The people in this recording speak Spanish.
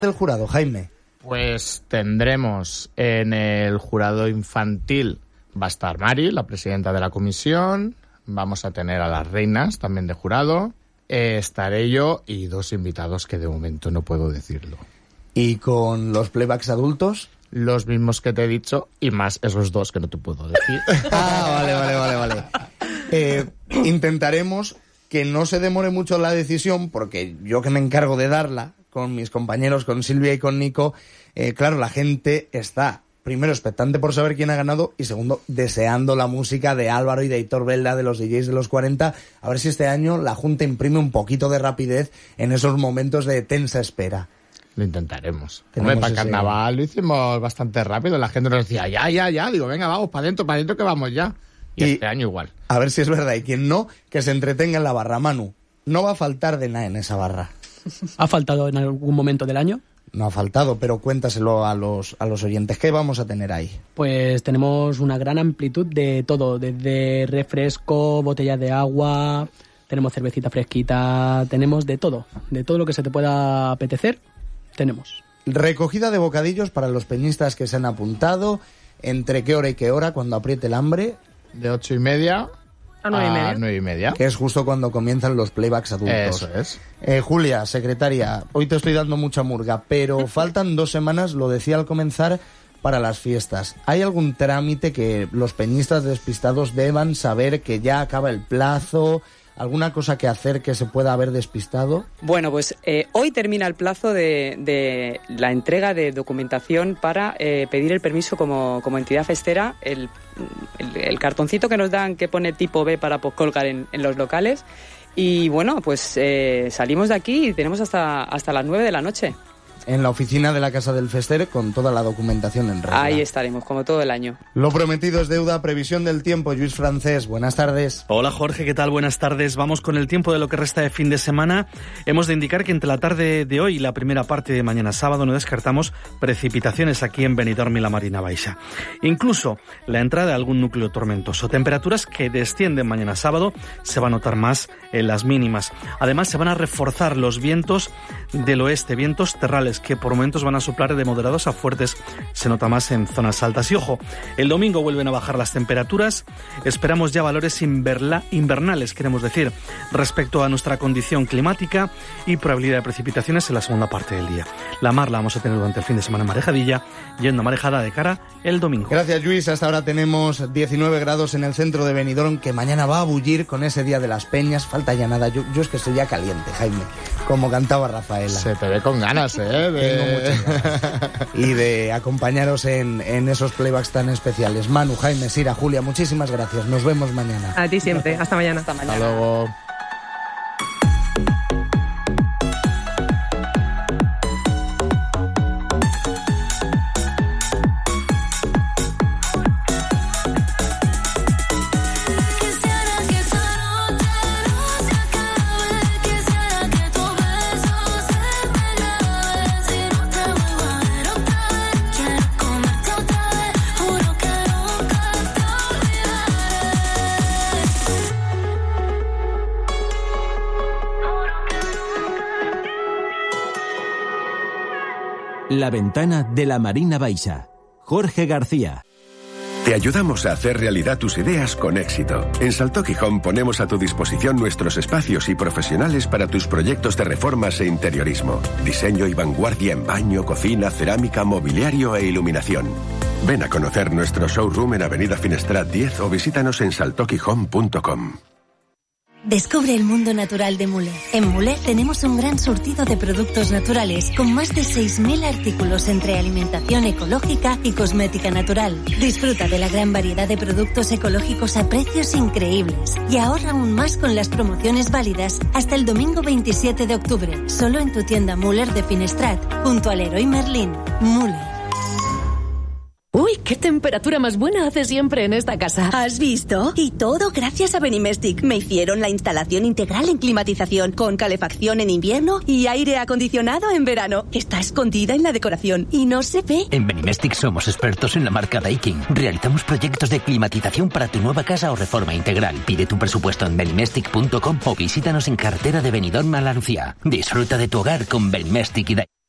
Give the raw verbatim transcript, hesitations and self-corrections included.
del jurado, Jaime? Pues tendremos en el jurado infantil, va a estar Mari, la presidenta de la comisión, vamos a tener a las reinas también de jurado, eh, estaré yo y dos invitados que de momento no puedo decirlo. ¿Y con los playbacks adultos? Los mismos que te he dicho y más esos dos que no te puedo decir. Ah, vale, vale, vale, vale. Eh, intentaremos que no se demore mucho la decisión, porque yo que me encargo de darla, con mis compañeros, con Silvia y con Nico, eh, claro, la gente está, primero, expectante por saber quién ha ganado y segundo, deseando la música de Álvaro y de Hitor Belda, de los D Js de los cuarenta, a ver si este año la Junta imprime un poquito de rapidez en esos momentos de tensa espera. Lo intentaremos. Hombre, para ese... carnaval lo hicimos bastante rápido, la gente nos decía, ya, ya, ya, digo, venga, vamos, para adentro, para adentro que vamos ya. Y, y este año igual. A ver si es verdad, y quien no, que se entretenga en la barra. Manu, no va a faltar de nada en esa barra. ¿Ha faltado en algún momento del año? No ha faltado, pero cuéntaselo a los, a los oyentes. ¿Qué vamos a tener ahí? Pues tenemos una gran amplitud de todo, desde refresco, botellas de agua, tenemos cervecita fresquita, tenemos de todo, de todo lo que se te pueda apetecer, tenemos. Recogida de bocadillos para los peñistas que se han apuntado, ¿entre qué hora y qué hora cuando apriete el hambre? De ocho y media... A nueve y media. nueve y media. Que es justo cuando comienzan los playbacks adultos. Eso es. Eh, Julia, secretaria, hoy te estoy dando mucha murga, pero faltan dos semanas, lo decía al comenzar, para las fiestas. ¿Hay algún trámite que los peñistas despistados deban saber que ya acaba el plazo? ¿Alguna cosa que hacer que se pueda haber despistado? Bueno, pues eh, hoy termina el plazo de, de la entrega de documentación para eh, pedir el permiso como, como entidad festera, el, el, el cartoncito que nos dan que pone tipo B para pues, colgar en, en los locales. Y bueno, pues eh, salimos de aquí y tenemos hasta, hasta las nueve de la noche. En la oficina de la Casa del Fester con toda la documentación en regla. Ahí estaremos, como todo el año. Lo prometido es deuda. Previsión del tiempo, Lluís Francés, buenas tardes. Hola Jorge, ¿qué tal? Buenas tardes. Vamos con el tiempo de lo que resta de fin de semana. Hemos de indicar que entre la tarde de hoy y la primera parte de mañana sábado no descartamos precipitaciones aquí en Benidorm y la Marina Baixa. Incluso la entrada de algún núcleo tormentoso. Temperaturas que descienden mañana sábado, se va a notar más en las mínimas. Además se van a reforzar los vientos del oeste, vientos terrales que por momentos van a soplar de moderados a fuertes, se nota más en zonas altas. Y ojo, el domingo vuelven a bajar las temperaturas, esperamos ya valores inverla, invernales, queremos decir, respecto a nuestra condición climática y probabilidad de precipitaciones en la segunda parte del día. La mar la vamos a tener durante el fin de semana en marejadilla, yendo a marejada de cara el domingo. Gracias, Lluís. Hasta ahora tenemos diecinueve grados en el centro de Benidorm, que mañana va a bullir con ese día de las peñas. Falta ya nada. Yo, yo es que estoy ya caliente, Jaime, como cantaba Rafaela. Se te ve con ganas, ¿eh? De... Tengo muchas ganas. Y de acompañaros en, en esos playbacks tan especiales. Manu, Jaime, Sira, Julia, muchísimas gracias. Nos vemos mañana. A ti siempre. Hasta mañana. Hasta mañana. Hasta luego. La ventana de la Marina Baixa. Jorge García. Te ayudamos a hacer realidad tus ideas con éxito. En Saltoki Home ponemos a tu disposición nuestros espacios y profesionales para tus proyectos de reformas e interiorismo. Diseño y vanguardia en baño, cocina, cerámica, mobiliario e iluminación. Ven a conocer nuestro showroom en Avenida Finestrat diez o visítanos en saltoki home punto com. Descubre el mundo natural de Muller. En Muller tenemos un gran surtido de productos naturales con más de seis mil artículos entre alimentación ecológica y cosmética natural. Disfruta de la gran variedad de productos ecológicos a precios increíbles y ahorra aún más con las promociones válidas hasta el domingo veintisiete de octubre, solo en tu tienda Muller de Finestrat, junto al Leroy Merlin. Muller. Uy, qué temperatura más buena hace siempre en esta casa. ¿Has visto? Y todo gracias a Benimestic. Me hicieron la instalación integral en climatización, con calefacción en invierno y aire acondicionado en verano. Está escondida en la decoración y no se ve. En Benimestic somos expertos en la marca Daikin. Realizamos proyectos de climatización para tu nueva casa o reforma integral. Pide tu presupuesto en benimestic punto com o visítanos en carretera de Benidorm a La Lucía. Disfruta de tu hogar con Benimestic y Daikin.